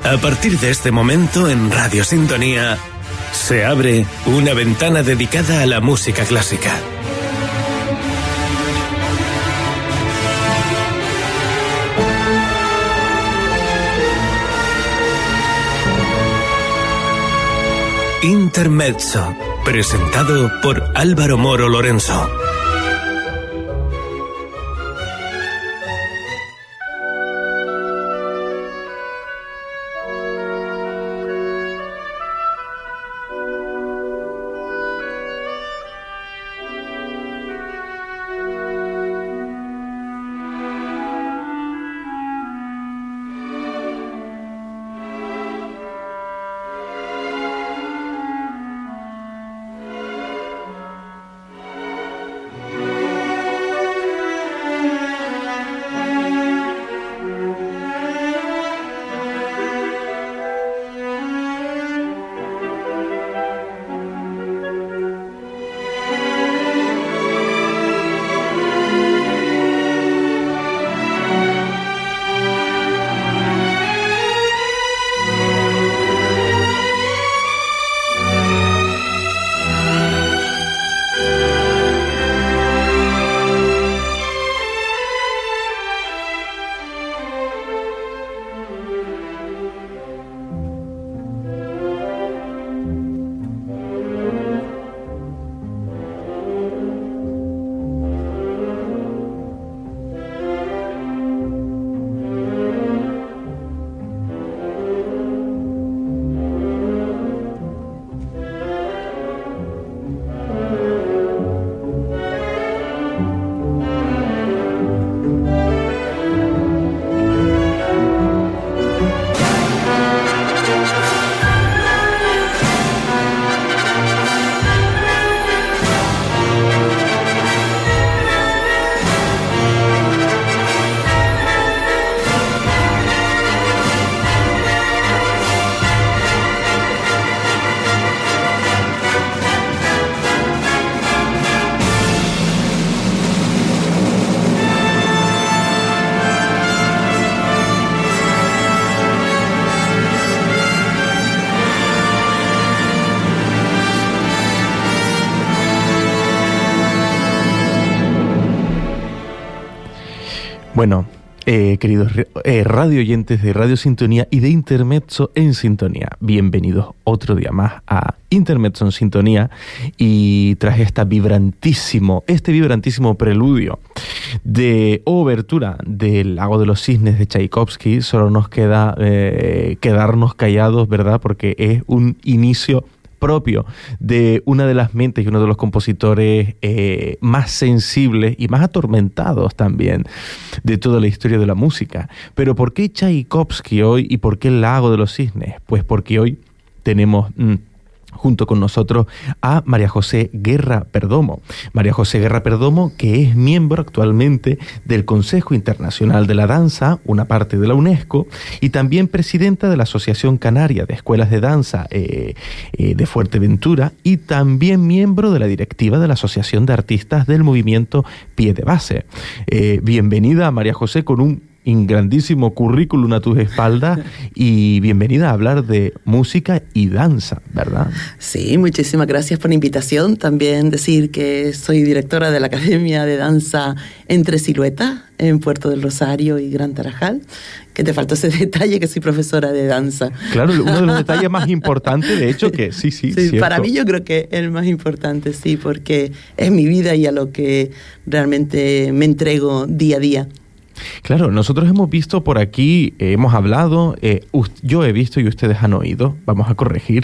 A partir de este momento en Radio Sintonía se abre una ventana dedicada a la música clásica. Intermezzo, presentado por Álvaro Moro Lorenzo. Bueno, queridos radio oyentes de Radio Sintonía y de Intermezzo en Sintonía, bienvenidos otro día más a Intermezzo en Sintonía, y tras este vibrantísimo preludio de obertura del Lago de los Cisnes de Tchaikovsky, solo nos queda quedarnos callados, ¿verdad? Porque es un inicio propio de una de las mentes y uno de los compositores más sensibles y más atormentados también de toda la historia de la música. Pero ¿por qué Tchaikovsky hoy y por qué el Lago de los Cisnes? Pues porque hoy tenemos junto con nosotros a María José Guerra Perdomo. María José Guerra Perdomo, que es miembro actualmente del Consejo Internacional de la Danza, una parte de la UNESCO, y también presidenta de la Asociación Canaria de Escuelas de Danza de Fuerteventura, y también miembro de la directiva de la Asociación de Artistas del Movimiento Pie de Base. Bienvenida, María José, con un grandísimo currículum a tus espaldas, y bienvenida a hablar de música y danza, ¿verdad? Sí, muchísimas gracias por la invitación. También decir que soy directora de la Academia de Danza Entre Siluetas en Puerto del Rosario y Gran Tarajal, que te faltó ese detalle, que soy profesora de danza. Claro, uno de los detalles más importantes, de hecho, que sí, para mí yo creo que es el más importante, sí, porque es mi vida y a lo que realmente me entrego día a día. Claro, nosotros hemos visto por aquí, hemos hablado, yo he visto y ustedes han oído, vamos a corregir,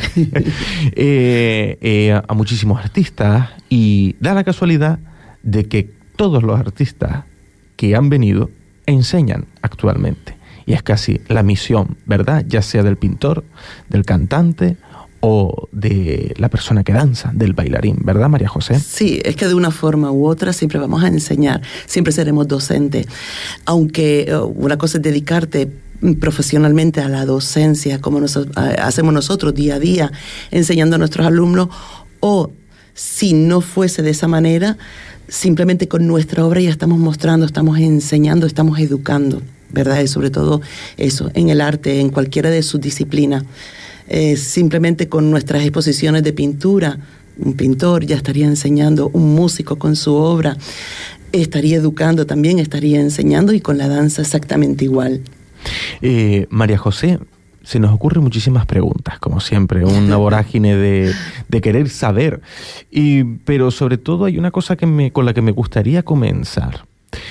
a muchísimos artistas, y da la casualidad de que todos los artistas que han venido enseñan actualmente. Y es casi la misión, ¿verdad? Ya sea del pintor, del cantante o de la persona que danza, del bailarín, ¿verdad, María José? Sí, es que de una forma u otra siempre vamos a enseñar, siempre seremos docentes. Aunque una cosa es dedicarte profesionalmente a la docencia, como hacemos nosotros día a día, enseñando a nuestros alumnos, o si no fuese de esa manera, simplemente con nuestra obra ya estamos mostrando, estamos enseñando, estamos educando. ¿verdad? Y sobre todo eso, en el arte, en cualquiera de sus disciplinas. Simplemente con nuestras exposiciones de pintura, un pintor ya estaría enseñando, un músico con su obra estaría educando también, estaría enseñando, y con la danza exactamente igual. María José, se nos ocurren muchísimas preguntas, como siempre, una vorágine de querer saber, pero sobre todo hay una cosa con la que me gustaría comenzar.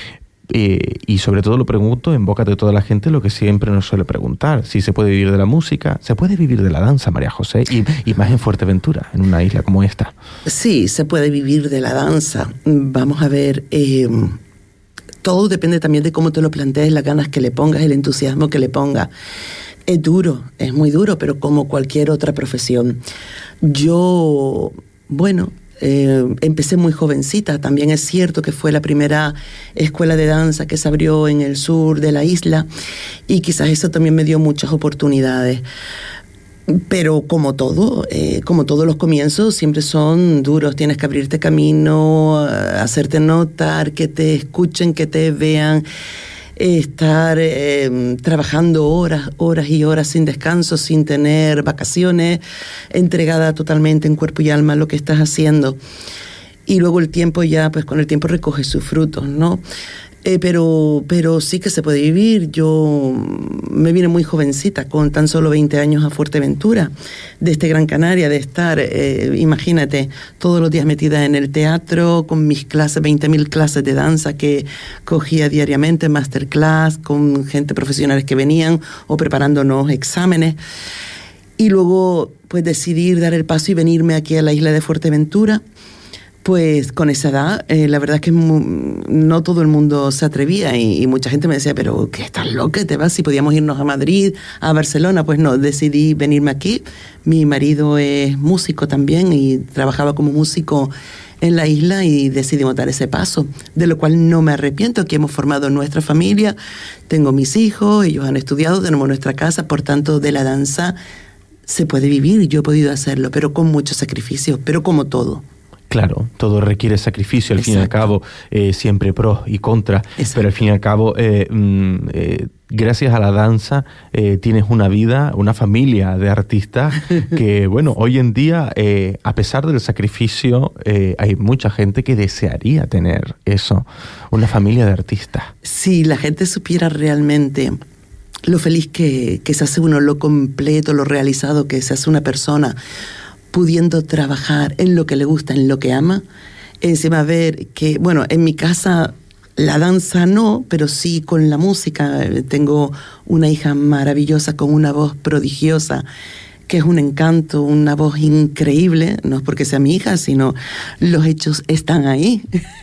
Y sobre todo lo pregunto en boca de toda la gente lo que siempre nos suele preguntar: si se puede vivir de la música, se puede vivir de la danza, María José, y más en Fuerteventura, en una isla como esta. Sí, se puede vivir de la danza. Vamos a ver, todo depende también de cómo te lo plantees, las ganas que le pongas, el entusiasmo que le pongas. Es duro, es muy duro, pero como cualquier otra profesión. Yo, empecé muy jovencita. También es cierto que fue la primera escuela de danza que se abrió en el sur de la isla, y quizás eso también me dio muchas oportunidades. Pero como todos los comienzos siempre son duros. Tienes que abrirte camino, hacerte notar, que te escuchen, que te vean, estar trabajando horas y horas sin descanso, sin tener vacaciones, entregada totalmente en cuerpo y alma a lo que estás haciendo. Y luego el tiempo ya, pues con el tiempo recoge sus frutos, ¿no? Pero sí que se puede vivir. Yo me vine muy jovencita, con tan solo 20 años, a Fuerteventura, desde Gran Canaria, de estar, imagínate, todos los días metida en el teatro, con mis clases, 20.000 clases de danza que cogía diariamente, masterclass, con gente profesionales que venían o preparándonos exámenes. Y luego, pues, decidir dar el paso y venirme aquí a la isla de Fuerteventura. Pues con esa edad, la verdad es que no todo el mundo se atrevía, y mucha gente me decía: pero ¿qué estás loca? ¿Te vas? Si podíamos irnos a Madrid, a Barcelona. Pues no, decidí venirme aquí. Mi marido es músico también y trabajaba como músico en la isla, y decidimos dar ese paso, de lo cual no me arrepiento. Aquí hemos formado nuestra familia, tengo mis hijos, ellos han estudiado, tenemos nuestra casa. Por tanto, de la danza se puede vivir, y yo he podido hacerlo, pero con mucho sacrificio, pero como todo. Claro, todo requiere sacrificio, al fin y al cabo, siempre pros y contras, pero al fin y al cabo, gracias a la danza tienes una vida, una familia de artistas que, bueno, hoy en día, a pesar del sacrificio, hay mucha gente que desearía tener eso, una familia de artistas. Si la gente supiera realmente lo feliz que se hace uno, lo completo, lo realizado que se hace una persona, pudiendo trabajar en lo que le gusta, en lo que ama. Encima ver que, bueno, en mi casa la danza no, pero sí con la música. Tengo una hija maravillosa con una voz prodigiosa, que es un encanto, una voz increíble. No es porque sea mi hija, sino los hechos están ahí.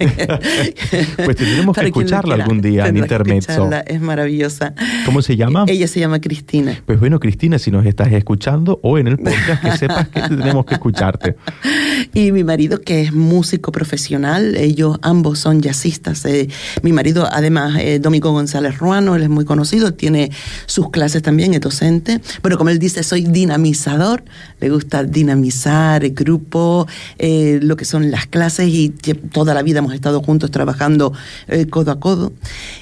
Pues tendremos que escucharla algún día en Intermezzo. Es maravillosa. ¿Cómo se llama? Ella se llama Cristina. Pues bueno, Cristina, si nos estás escuchando o en el podcast, que sepas que tenemos que escucharte. Y mi marido, que es músico profesional, ellos ambos son jazzistas. Mi marido, además, Domingo González Ruano, él es muy conocido, tiene sus clases también, es docente. Bueno, como él dice, soy dinamizador, le gusta dinamizar el grupo, lo que son las clases, y toda la vida hemos estado juntos trabajando codo a codo,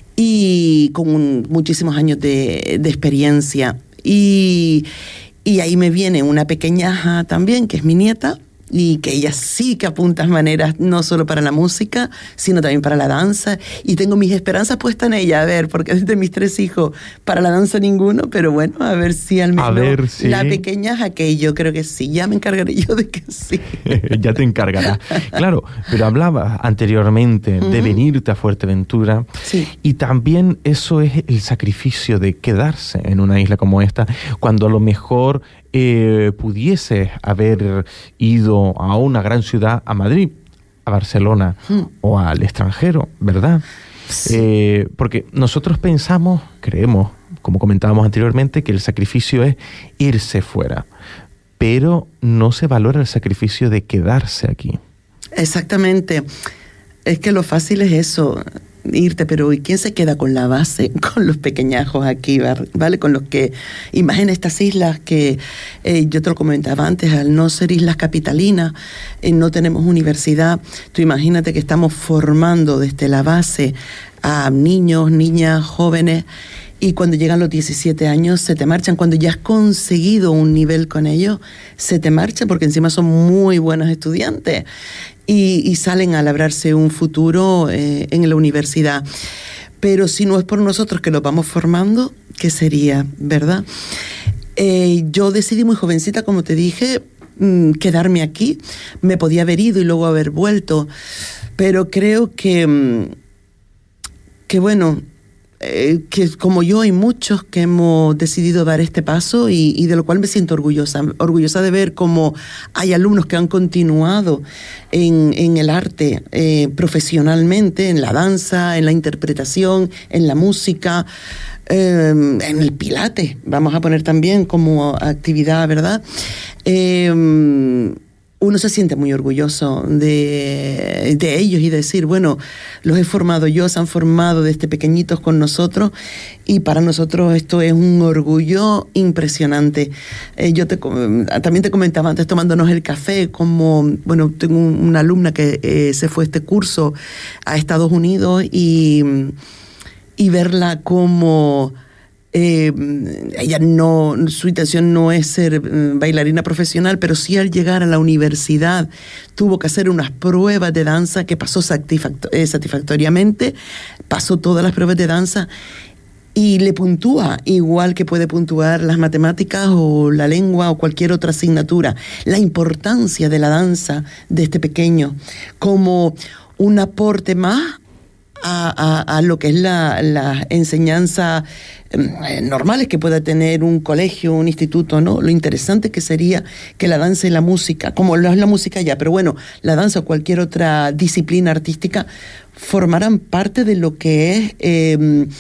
y con muchísimos años de experiencia. Y ahí me viene una pequeñaja también, que es mi nieta, y que ella sí que apunta maneras, no solo para la música, sino también para la danza, y tengo mis esperanzas puestas en ella, a ver, porque de mis 3 hijos, para la danza ninguno, pero bueno, a ver si al menos la pequeña, que yo creo que sí, ya me encargaré yo de que sí. Ya te encargarás. Claro, pero hablabas anteriormente de venirte a Fuerteventura, sí, y también eso es el sacrificio de quedarse en una isla como esta, cuando a lo mejor pudieses haber ido a una gran ciudad, a Madrid, a Barcelona o al extranjero, ¿verdad? Sí. Porque nosotros creemos, como comentábamos anteriormente, que el sacrificio es irse fuera, pero no se valora el sacrificio de quedarse aquí. Exactamente. Es que lo fácil es eso, irte, pero ¿y quién se queda con la base? Con los pequeñajos aquí, ¿vale? Con los que, imagina estas islas que yo te lo comentaba antes, al no ser islas capitalinas, no tenemos universidad. Tú imagínate que estamos formando desde la base a niños, niñas, jóvenes, y cuando llegan los 17 años se te marchan. Cuando ya has conseguido un nivel con ellos, se te marchan porque encima son muy buenos estudiantes y salen a labrarse un futuro en la universidad. Pero si no es por nosotros que los vamos formando, ¿qué sería, verdad? Yo decidí muy jovencita, como te dije, quedarme aquí. Me podía haber ido y luego haber vuelto, pero creo que bueno, que como yo hay muchos que hemos decidido dar este paso y de lo cual me siento orgullosa de ver cómo hay alumnos que han continuado en el arte profesionalmente, en la danza, en la interpretación, en la música, en el pilates, vamos a poner también como actividad, ¿verdad? Uno se siente muy orgulloso de ellos y decir, bueno, los he formado yo, se han formado desde pequeñitos con nosotros y para nosotros esto es un orgullo impresionante. Yo también te comentaba antes tomándonos el café, como, bueno, tengo una alumna que se fue este curso a Estados Unidos y verla como... ella no, su intención no es ser bailarina profesional, pero sí al llegar a la universidad tuvo que hacer unas pruebas de danza que pasó satisfactoriamente, pasó todas las pruebas de danza y le puntúa igual que puede puntuar las matemáticas o la lengua o cualquier otra asignatura. La importancia de la danza de este pequeño como un aporte más a lo que es la enseñanza normales que pueda tener un colegio, un instituto, ¿no? Lo interesante que sería que la danza y la música, como lo es la música ya, pero bueno, la danza o cualquier otra disciplina artística formaran parte de lo que es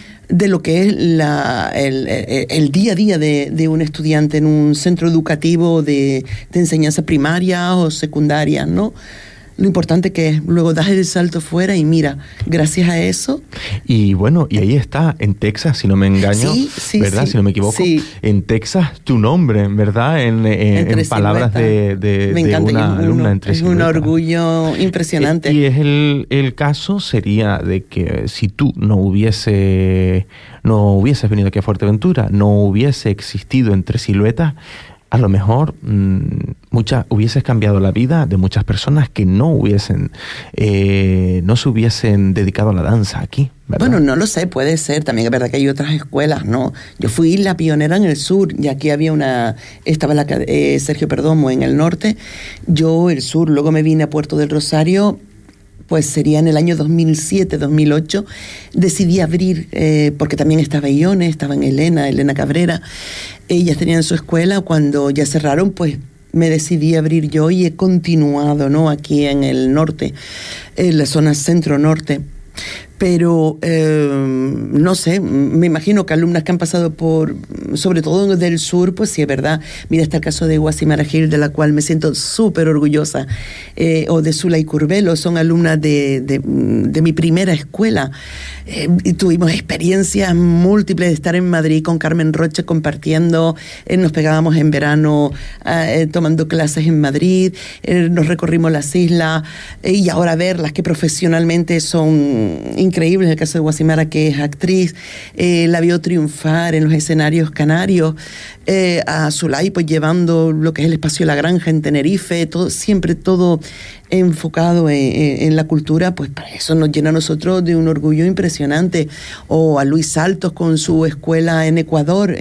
el día a día de un estudiante en un centro educativo de enseñanza primaria o secundaria, ¿no? Lo importante que es, luego das el salto fuera y mira, gracias a eso. Y bueno, y ahí está, en Texas, si no me engaño, sí, ¿verdad? Sí, si no me equivoco, sí. En Texas tu nombre, ¿verdad? En palabras de una alumna entre es un orgullo impresionante. Y es el caso sería de que si tú no hubieses venido aquí a Fuerteventura, no hubiese existido Entre Siluetas, a lo mejor hubieses cambiado la vida de muchas personas que no se hubiesen dedicado a la danza aquí, ¿verdad? Bueno, no lo sé, puede ser. También es verdad que hay otras escuelas, ¿no? Yo fui la pionera en el sur y aquí estaba Sergio Perdomo en el norte. Yo el sur, luego me vine a Puerto del Rosario. Pues sería en el año 2007, 2008, decidí abrir, porque también estaba Ione, estaban Elena Cabrera, ellas tenían su escuela, cuando ya cerraron, pues me decidí abrir yo y he continuado, ¿no? Aquí en el norte, en la zona centro-norte. Pero, no sé, me imagino que alumnas que han pasado sobre todo del sur, pues sí, es verdad. Mira, está el caso de Guasimara Gil, de la cual me siento súper orgullosa, o de Zulay Curbelo, son alumnas de mi primera escuela. Y tuvimos experiencias múltiples de estar en Madrid con Carmen Roche compartiendo, nos pegábamos en verano tomando clases en Madrid, nos recorrimos las islas, y ahora verlas que profesionalmente son increíble. En el caso de Guasimara, que es actriz, la vio triunfar en los escenarios canarios, a Zulay pues llevando lo que es el espacio La Granja en Tenerife, siempre todo enfocado en la cultura, pues para eso nos llena a nosotros de un orgullo impresionante. O a Luis Saltos con su escuela en Ecuador,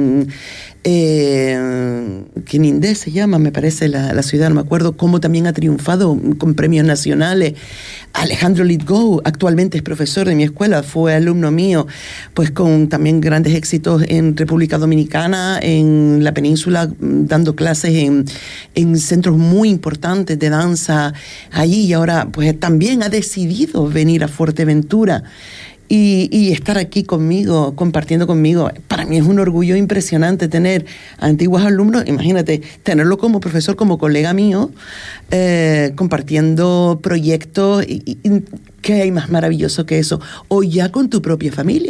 Quinindé se llama, me parece la ciudad, no me acuerdo, cómo también ha triunfado con premios nacionales. Alejandro Litgo actualmente es profesor de mi escuela, fue alumno mío, pues con también grandes éxitos en República Dominicana, en la península, dando clases en centros muy importantes de danza allí, y ahora pues también ha decidido venir a Fuerteventura y estar aquí conmigo, compartiendo conmigo. Para mí es un orgullo impresionante tener antiguos alumnos, imagínate, tenerlo como profesor, como colega mío, compartiendo proyectos, y ¿qué hay más maravilloso que eso? O ya con tu propia familia.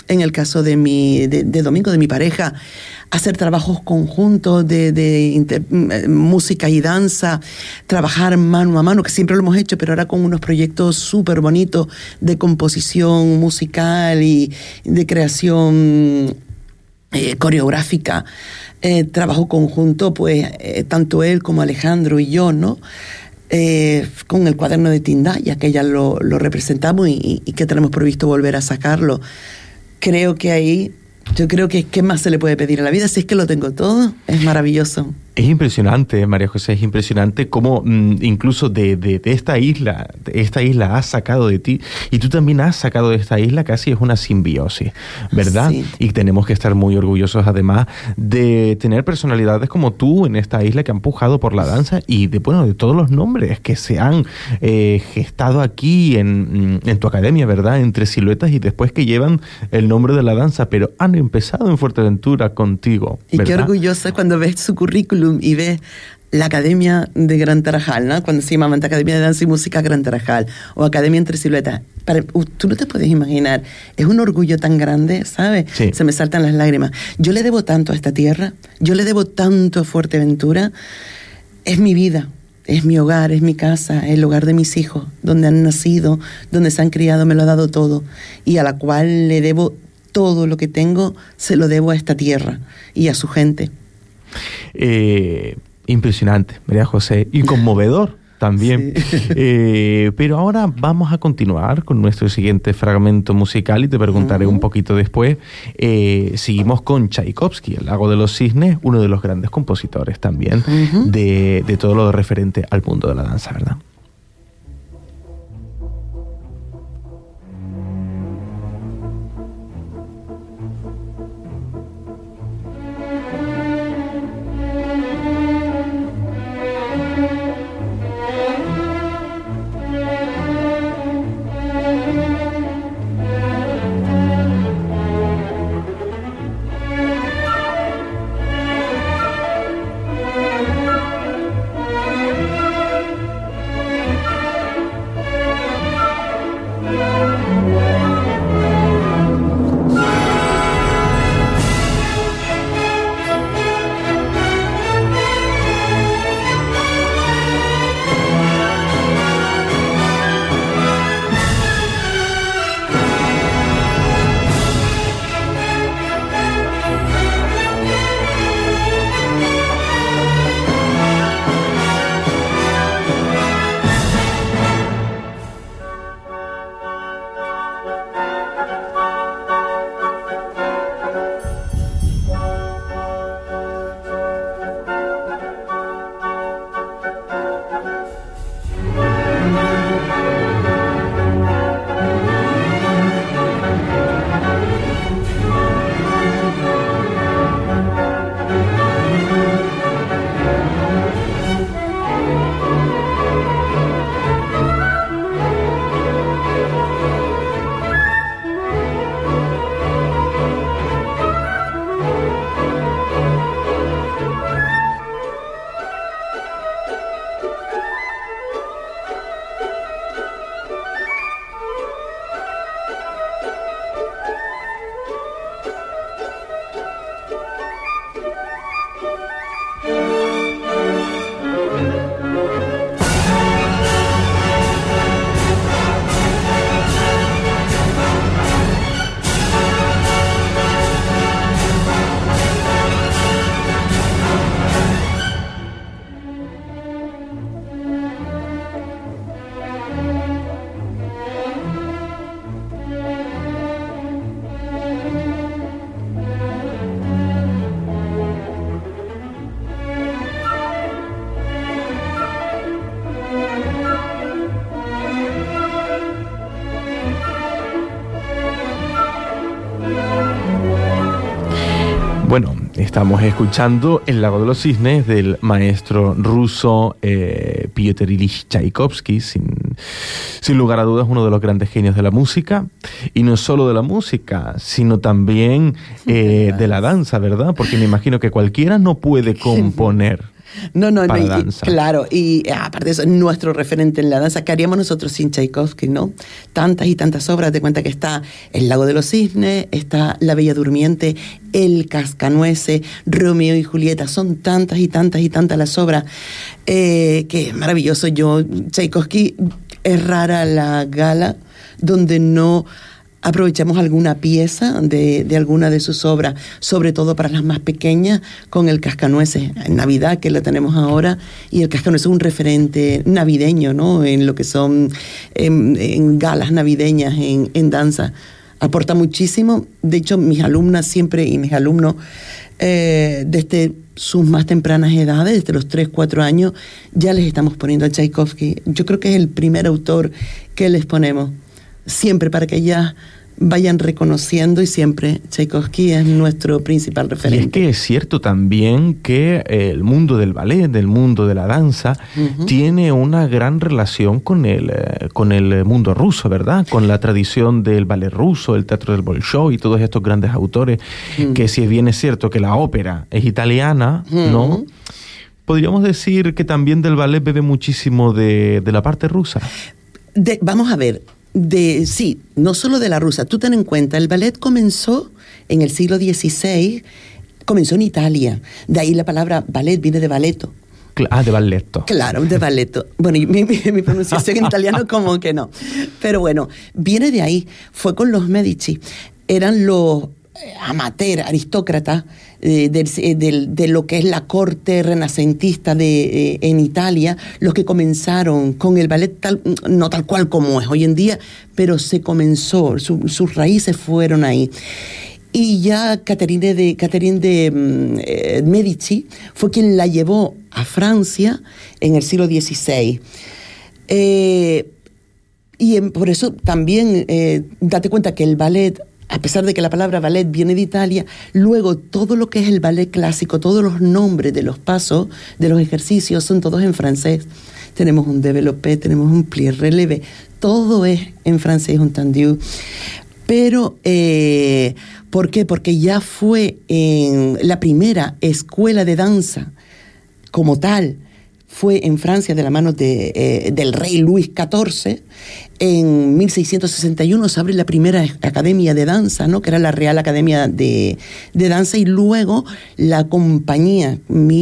en el caso de Domingo, de mi pareja, hacer trabajos conjuntos de música y danza, trabajar mano a mano, que siempre lo hemos hecho, pero ahora con unos proyectos súper bonitos de composición musical y de creación coreográfica. Trabajo conjunto, pues, tanto él como Alejandro y yo, ¿no? Con el cuaderno de Tindaya, que ya lo representamos y que tenemos previsto volver a sacarlo. Creo que ahí, yo creo que ¿qué más se le puede pedir a la vida? Si es que lo tengo todo, es maravilloso. Es impresionante, María José, es impresionante cómo incluso de esta isla has sacado de ti, y tú también has sacado de esta isla, casi es una simbiosis, ¿verdad? Sí. Y tenemos que estar muy orgullosos, además, de tener personalidades como tú en esta isla que han pujado por la danza y de todos los nombres que se han gestado aquí en tu academia, ¿verdad? Entre Siluetas y después que llevan el nombre de la danza, pero han empezado en Fuerteventura contigo, ¿verdad? Y qué orgullosa cuando ves su currículum y ves la Academia de Gran Tarajal, ¿no? Cuando se llamaban Academia de Danza y Música Gran Tarajal o Academia Entre Siluetas. Tú no te puedes imaginar, es un orgullo tan grande, ¿sabes? Sí. Se me saltan las lágrimas. Yo le debo tanto a esta tierra, yo le debo tanto a Fuerteventura. Es mi vida, es mi hogar, es mi casa, es el hogar de mis hijos, donde han nacido, donde se han criado, me lo ha dado todo, y a la cual le debo todo lo que tengo, se lo debo a esta tierra y a su gente. Impresionante, María José, y conmovedor también. Sí. Pero ahora vamos a continuar con nuestro siguiente fragmento musical y te preguntaré un poquito después. Seguimos con Tchaikovsky, El Lago de los Cisnes, uno de los grandes compositores también de todo lo referente al mundo de la danza, ¿verdad? Bueno, estamos escuchando El Lago de los Cisnes del maestro ruso Piotr Ilich Tchaikovsky, sin lugar a dudas uno de los grandes genios de la música, y no solo de la música, sino también de la danza, ¿verdad? Porque me imagino que cualquiera no puede componer para danza. Claro, y aparte de eso, nuestro referente en la danza, ¿qué haríamos nosotros sin Tchaikovsky, no? Tantas y tantas obras, de cuenta que está El Lago de los Cisnes, está La Bella Durmiente, El Cascanueces, Romeo y Julieta, son tantas y tantas y tantas las obras, que es maravilloso. Tchaikovsky, es rara la gala donde no aprovechamos alguna pieza de alguna de sus obras, sobre todo para las más pequeñas, con El Cascanueces en Navidad, que la tenemos ahora, y El Cascanueces es un referente navideño, ¿no? En lo que son en galas navideñas, en danza. Aporta muchísimo. De hecho, mis alumnas siempre, y mis alumnos, desde sus más tempranas edades, desde los 3, 4 años, ya les estamos poniendo a Tchaikovsky. Yo creo que es el primer autor que les ponemos, siempre para que ellas vayan reconociendo, y siempre Tchaikovsky es nuestro principal referente. Y es que es cierto también que el mundo del ballet, el mundo de la danza, tiene una gran relación con el mundo ruso, ¿verdad? Con la tradición del ballet ruso, el teatro del Bolshoi y todos estos grandes autores, que si bien es cierto que la ópera es italiana, ¿no? Podríamos decir que también del ballet bebe muchísimo de la parte rusa. Vamos a ver, sí, no solo de la rusa. Tú ten en cuenta, el ballet comenzó en el siglo XVI, comenzó en Italia. De ahí la palabra ballet viene de balletto. De balletto. Claro, de balletto. Bueno, y mi pronunciación en italiano como que no. Pero bueno, viene de ahí. Fue con los Medici. Eran los amateur, aristócratas de lo que es la corte renacentista en Italia, los que comenzaron con el ballet no tal cual como es hoy en día, pero se comenzó, sus raíces fueron ahí. Y ya Catherine de Medici fue quien la llevó a Francia en el siglo XVI. Por eso también date cuenta que el ballet, a pesar de que la palabra ballet viene de Italia, luego todo lo que es el ballet clásico, todos los nombres de los pasos, de los ejercicios, son todos en francés. Tenemos un développé, tenemos un plié relevé, todo es en francés, un tendu. Pero, ¿por qué? Porque ya fue en la primera escuela de danza como tal, fue en Francia de la mano del rey Luis XIV. En 1661 se abre la primera academia de danza, ¿no? Que era la Real Academia de Danza, y luego la compañía,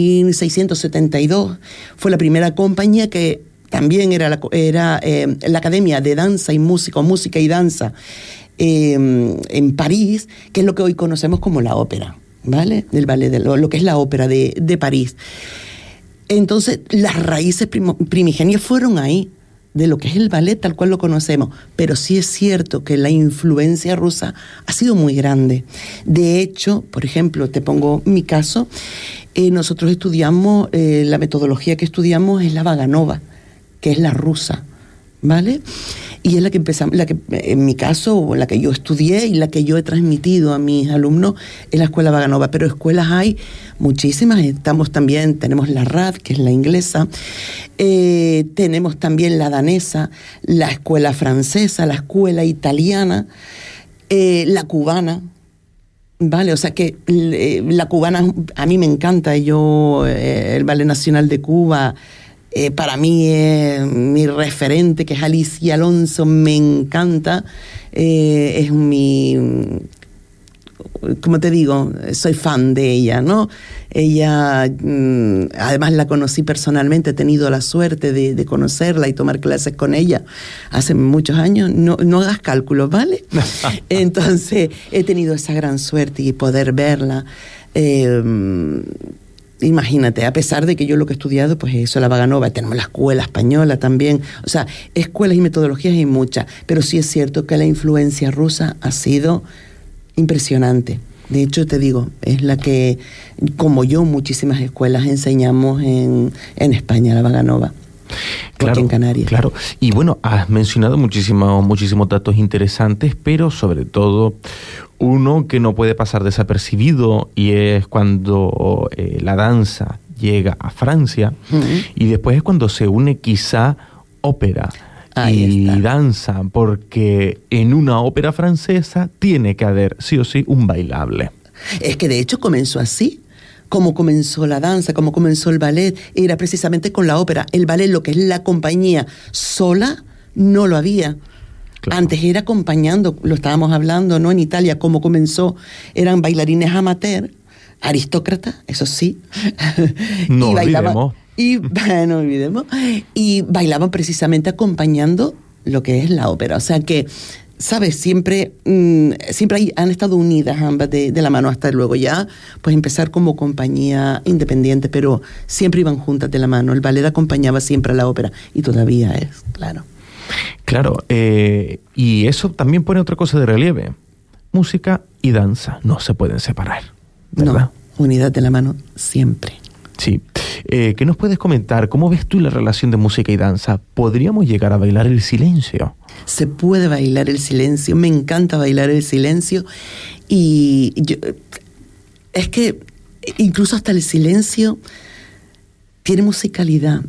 1672, fue la primera compañía que también era la Academia de Danza y Música y Danza en París, que es lo que hoy conocemos como la ópera, ¿vale? Del ballet, lo que es la ópera de París. Entonces, las raíces primigenias fueron ahí, de lo que es el ballet tal cual lo conocemos. Pero sí es cierto que la influencia rusa ha sido muy grande. De hecho, por ejemplo, te pongo mi caso, nosotros estudiamos, la metodología que estudiamos es la Vaganova, que es la rusa, ¿vale? Y es la que empezamos, en mi caso, la que yo estudié y la que yo he transmitido a mis alumnos es la escuela Vaganova. Pero escuelas hay muchísimas. Tenemos la RAD, que es la inglesa, tenemos también la danesa, la escuela francesa, la escuela italiana, la cubana. Vale, o sea que la cubana a mí me encanta. El Ballet Nacional de Cuba, para mí es mi referente, que es Alicia Alonso, me encanta. Es como te digo, soy fan de ella, ¿no? Ella, además la conocí personalmente, he tenido la suerte de conocerla y tomar clases con ella hace muchos años. No hagas cálculos, ¿vale? Entonces, he tenido esa gran suerte y poder verla. Imagínate, a pesar de que yo lo que he estudiado, pues eso, la Vaganova, tenemos la escuela española también, o sea, escuelas y metodologías hay muchas, pero sí es cierto que la influencia rusa ha sido impresionante. De hecho, te digo, es la que, como yo, muchísimas escuelas enseñamos en España, la Vaganova. Claro, en Canarias. Claro. Y bueno, has mencionado muchísimos datos interesantes, pero sobre todo uno que no puede pasar desapercibido, y es cuando la danza llega a Francia, y después es cuando se une quizá ópera y danza, porque en una ópera francesa tiene que haber sí o sí un bailable. Es que de hecho comenzó así. cómo comenzó la danza, cómo comenzó el ballet, era precisamente con la ópera. El ballet, lo que es la compañía sola, no lo había. Claro. Antes era acompañando, lo estábamos hablando, ¿no? En Italia, cómo comenzó, eran bailarines amateur, aristócratas, eso sí. No olvidemos. No olvidemos. Y bailaban precisamente acompañando lo que es la ópera. O sea que, ¿sabes? Siempre han estado unidas ambas de la mano hasta luego ya, pues empezar como compañía independiente, pero siempre iban juntas de la mano. El ballet acompañaba siempre a la ópera y todavía es, claro. Claro, y eso también pone otra cosa de relieve. Música y danza no se pueden separar, ¿verdad? No, unidad de la mano siempre. Sí. ¿Qué nos puedes comentar? ¿Cómo ves tú la relación de música y danza? ¿Podríamos llegar a bailar el silencio? Se puede bailar el silencio. Me encanta bailar el silencio. Y es que incluso hasta el silencio tiene musicalidad.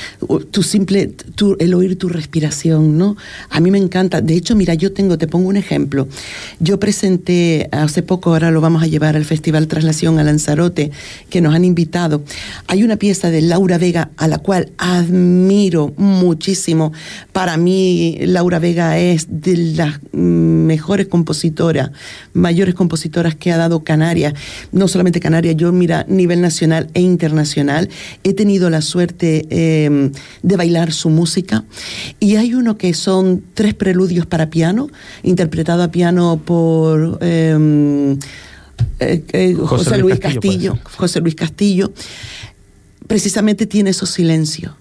El oír tu respiración, ¿no? A mí me encanta. De hecho, mira, te pongo un ejemplo. Yo presenté hace poco, ahora lo vamos a llevar al Festival Traslación a Lanzarote, que nos han invitado. Hay una pieza de Laura Vega a la cual admiro muchísimo. Para mí, Laura Vega es de las mejores compositoras, mayores compositoras que ha dado Canarias. No solamente Canarias, yo, mira, a nivel nacional e internacional, he tenido la suerte de bailar su música, y hay uno que son 3 preludios para piano, interpretado a piano por José Luis Castillo. José Luis Castillo precisamente tiene esos silencios,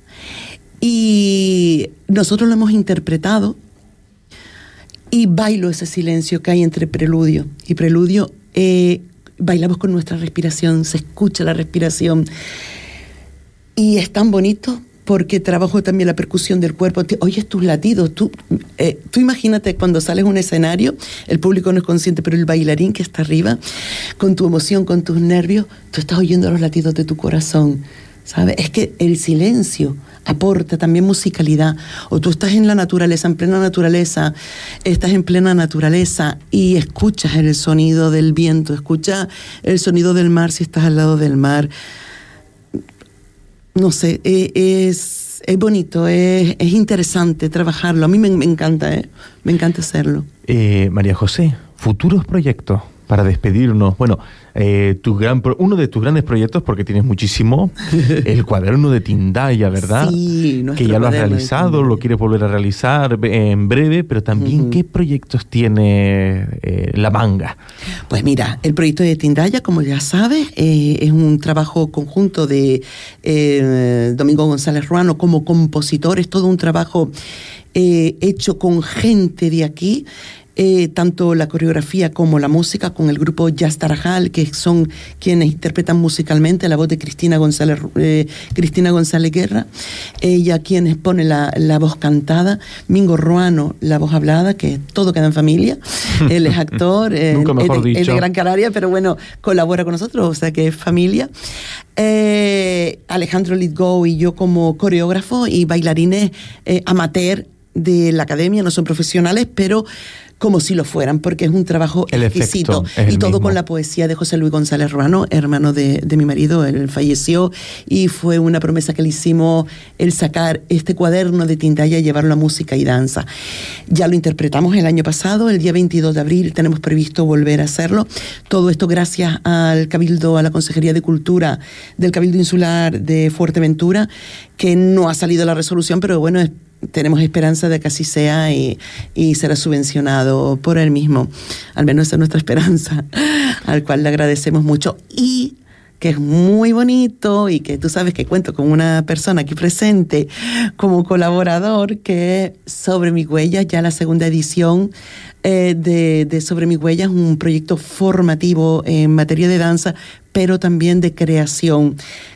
y nosotros lo hemos interpretado, y bailo ese silencio que hay entre preludio y preludio. Bailamos con nuestra respiración, se escucha la respiración, y es tan bonito porque trabajo también la percusión del cuerpo. Oyes tus latidos. Tú imagínate cuando sales a un escenario, el público no es consciente, pero el bailarín que está arriba, con tu emoción, con tus nervios, tú estás oyendo los latidos de tu corazón, ¿sabes? Es que el silencio aporta también musicalidad. O tú estás en la naturaleza, en plena naturaleza, y escuchas el sonido del viento, escuchas el sonido del mar si estás al lado del mar. No sé, es bonito, es interesante trabajarlo. A mí me encanta, me encanta hacerlo. María José, futuros proyectos para despedirnos. Bueno, uno de tus grandes proyectos, porque tienes muchísimo, el cuaderno de Tindaya, ¿verdad? Sí, que ya lo has realizado, lo quieres volver a realizar en breve, pero también, ¿qué proyectos tiene la manga? Pues mira, el proyecto de Tindaya, como ya sabes, es un trabajo conjunto de Domingo González Ruano como compositor. Es todo un trabajo hecho con gente de aquí. Tanto la coreografía como la música, con el grupo Jazz Tarajal, que son quienes interpretan musicalmente, la voz de Cristina González Guerra, ella quienes pone la voz cantada, Mingo Ruano la voz hablada, que todo queda en familia. Él es actor, Nunca mejor dicho. Es de Gran Canaria, pero bueno, colabora con nosotros, o sea que es familia. Alejandro Litgo y yo como coreógrafo, y bailarines amateur de la academia, no son profesionales, pero como si lo fueran, porque es un trabajo exquisito. Y todo mismo, con la poesía de José Luis González Ruano, hermano de mi marido. Él falleció y fue una promesa que le hicimos el sacar este cuaderno de Tindaya y llevarlo a música y danza. Ya lo interpretamos el año pasado, el día 22 de abril tenemos previsto volver a hacerlo. Todo esto gracias al Cabildo, a la Consejería de Cultura del Cabildo Insular de Fuerteventura, que no ha salido la resolución, pero bueno, tenemos esperanza de que así sea y será subvencionado por él mismo. Al menos esa es nuestra esperanza, al cual le agradecemos mucho. Y que es muy bonito, y que tú sabes que cuento con una persona aquí presente como colaborador, que es Sobre Mis Huellas, ya la segunda edición de Sobre Mis Huellas, un proyecto formativo en materia de danza, pero también de creación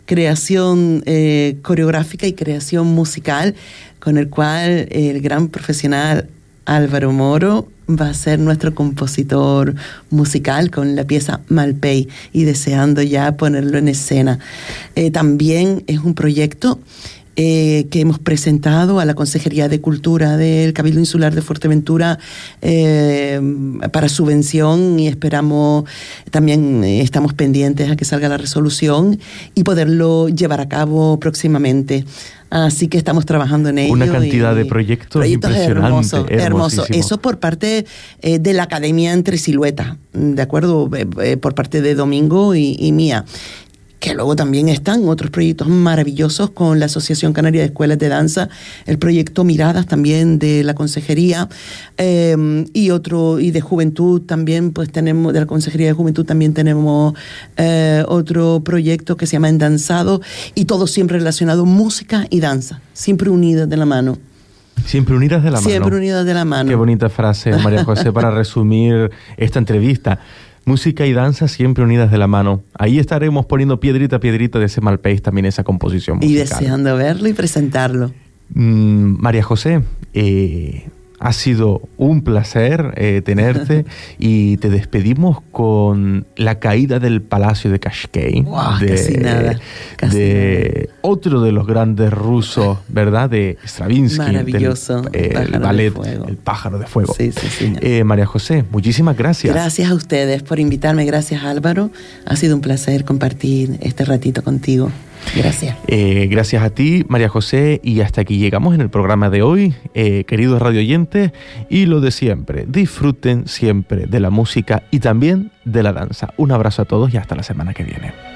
coreográfica y creación musical, con el cual el gran profesional Álvaro Moro va a ser nuestro compositor musical con la pieza Malpey, y deseando ya ponerlo en escena. También es un proyecto que hemos presentado a la Consejería de Cultura del Cabildo Insular de Fuerteventura para subvención, y esperamos, también estamos pendientes a que salga la resolución y poderlo llevar a cabo próximamente. Así que estamos trabajando en ello. Una cantidad de proyectos impresionante. Hermoso. Eso por parte de la Academia Entre Silueta, ¿de acuerdo? Por parte de Domingo y mía. Que luego también están otros proyectos maravillosos con la Asociación Canaria de Escuelas de Danza, el proyecto Miradas también de la Consejería, y de Juventud también, pues tenemos, de la Consejería de Juventud también tenemos otro proyecto que se llama Endanzado, y todo siempre relacionado música y danza, siempre unidas de la mano. Siempre unidas de la mano. Siempre unidas de la mano. Qué bonita frase, María José, para resumir esta entrevista. Música y danza siempre unidas de la mano. Ahí estaremos poniendo piedrita a piedrita de ese Malpaís también, esa composición musical. Y deseando verlo y presentarlo. María José, ha sido un placer tenerte y te despedimos con La caída del Palacio de Kashkei. Wow, casi nada. Otro de los grandes rusos, ¿verdad? De Stravinsky. Maravilloso. El ballet El pájaro de fuego. Sí, señor. María José, muchísimas gracias. Gracias a ustedes por invitarme. Gracias, Álvaro. Ha sido un placer compartir este ratito contigo. Gracias. Gracias a ti, María José, y hasta aquí llegamos en el programa de hoy, queridos radioyentes, y lo de siempre, disfruten siempre de la música y también de la danza. Un abrazo a todos y hasta la semana que viene.